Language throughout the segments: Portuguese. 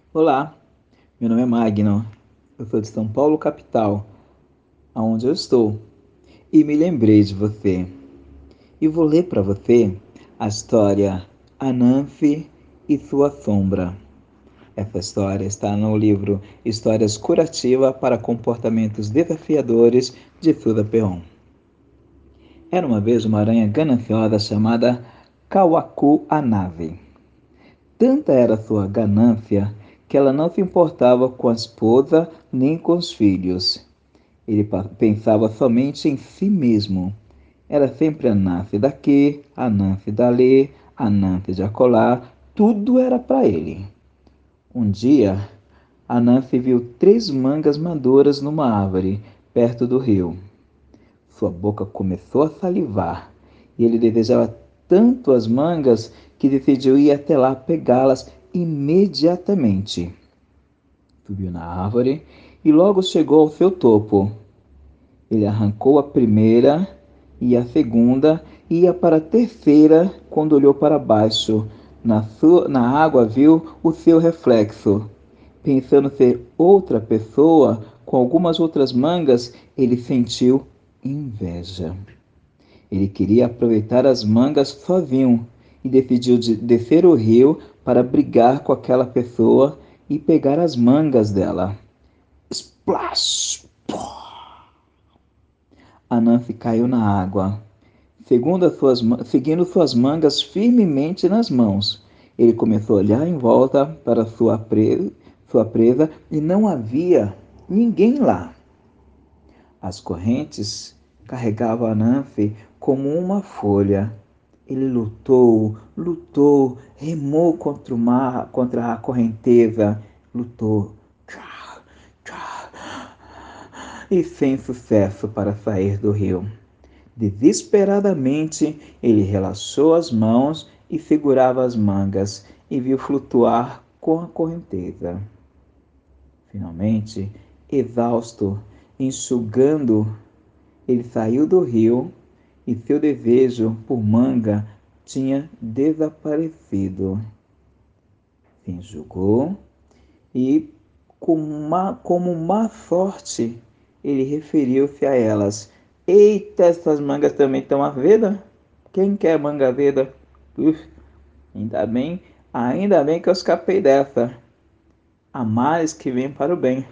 Olá, meu nome é Magno. Eu sou de São Paulo, capital, aonde eu estou, e me lembrei de você. E vou ler para você a história Ananfe e sua sombra. Essa história está no livro Histórias Curativas para Comportamentos Desafiadores de Suda Perron. Era uma vez uma aranha gananciosa chamada Kawaku Anave. Tanta era sua ganância que ela não se importava com a esposa nem com os filhos. Ele pensava somente em si mesmo. Era sempre a Nancy daqui, a Nancy dali, a Nancy de acolá. Tudo era para ele. Um dia, a Nancy viu 3 mangas maduras numa árvore, perto do rio. Sua boca começou a salivar, e ele desejava tanto as mangas que decidiu ir até lá pegá-las imediatamente. Subiu na árvore e logo chegou ao seu topo. Ele arrancou a primeira e a segunda, e ia para a terceira quando olhou para baixo. Na água viu o seu reflexo. Pensando ser outra pessoa, com algumas outras mangas, ele sentiu inveja. Ele queria aproveitar as mangas sozinho e decidiu descer o rio para brigar com aquela pessoa e pegar as mangas dela. Splash! A Nancy caiu na água, seguindo suas mangas firmemente nas mãos. Ele começou a olhar em volta para sua presa e não havia ninguém lá. As correntes carregavam a Nancy como uma folha. Ele lutou, lutou, remou contra o mar, contra a correnteza, lutou. E sem sucesso para sair do rio. Desesperadamente, ele relaxou as mãos e segurava as mangas e viu flutuar com a correnteza. Finalmente, exausto, enxugando, ele saiu do rio e seu desejo por manga tinha desaparecido. Se enxugou e, como má sorte, ele referiu-se a elas: Eita, essas mangas também estão azedas? Quem quer manga azeda? Uf, ainda bem que eu escapei dessa. Há males que vêm para o bem.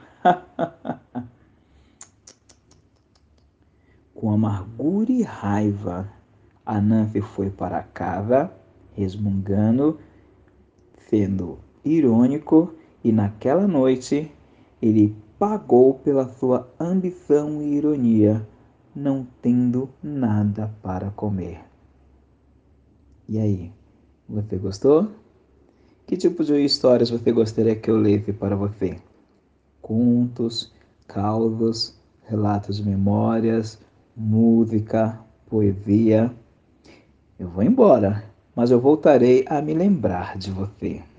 Com amargura e raiva, Anansi foi para casa, resmungando, sendo irônico, e naquela noite ele pagou pela sua ambição e ironia, não tendo nada para comer. E aí, você gostou? Que tipo de histórias você gostaria que eu lesse para você? Contos, causos, relatos de memórias, música, poesia? Eu vou embora, mas eu voltarei a me lembrar de você.